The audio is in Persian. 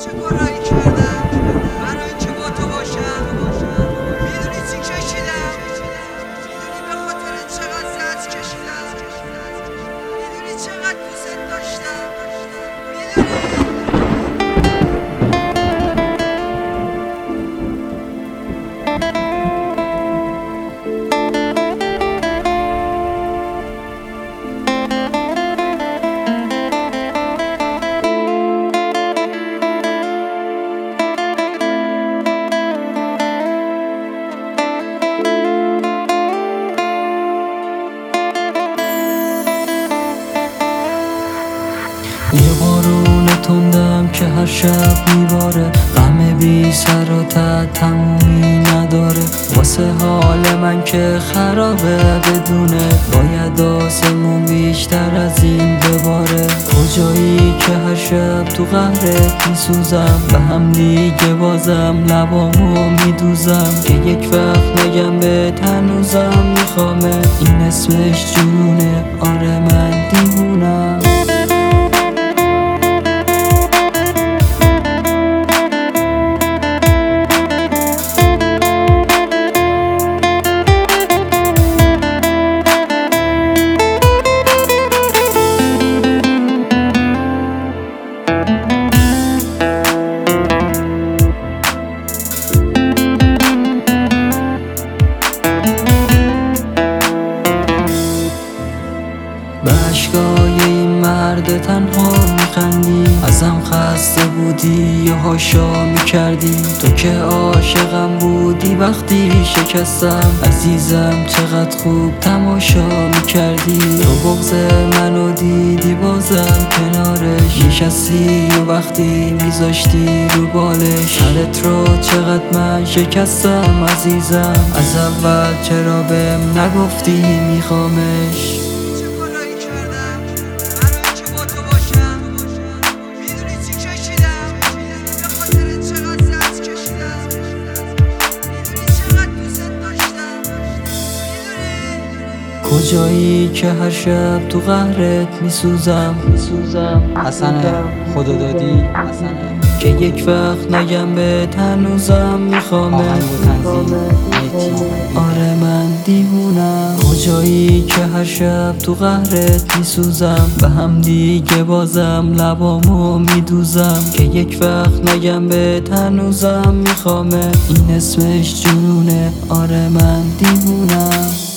چه کارایی کردم برای اینکه با تو باشم؟ میدونی چی کشیدم؟ میدونی به خاطر چقدر زحمت کشیدم؟ میدونی چقدر دوست داشتم؟ میدونی؟ یه بارون تندم که هر شب میباره، غم بی سر و ته تمومی نداره. واسه حال من که خرابه بدونه، باید آسمون بیشتر از این بباره. کجایی که هر شب تو قهرت میسوزم، به هم دیگه بازم لبامو میدوزم. که یک وقت نگم به هنوزم میخوامه، این اسمش جنونه. آره من دیوونم. به اشکای این مرد تنها میخندی، ازم خسته بودی یا هاشا میکردی. تو که عاشقم بودی وقتی شکستم، عزیزم چقدر خوب تماشا میکردی. تو بغض منو دیدی بازم کنارش نشستی، و وقتی میذاشتی رو بالش سرت رو چقدر من شکستم. عزیزم از اول چرا بهم نگفتی میخوامش؟ کجایی که هر شب تو قهرت میسوزم. حسنه خدا دادی که یک وقت نگم به هنوزم میخوامه. آهنگ و تنظیم آره من دیوونم. کجایی که هر شب تو قهرت میسوزم، به هم دیگه بازم لبامو میدوزم. که یک وقت نگم به هنوزم میخوامه، این اسمش جنونه. آره من دیوونم.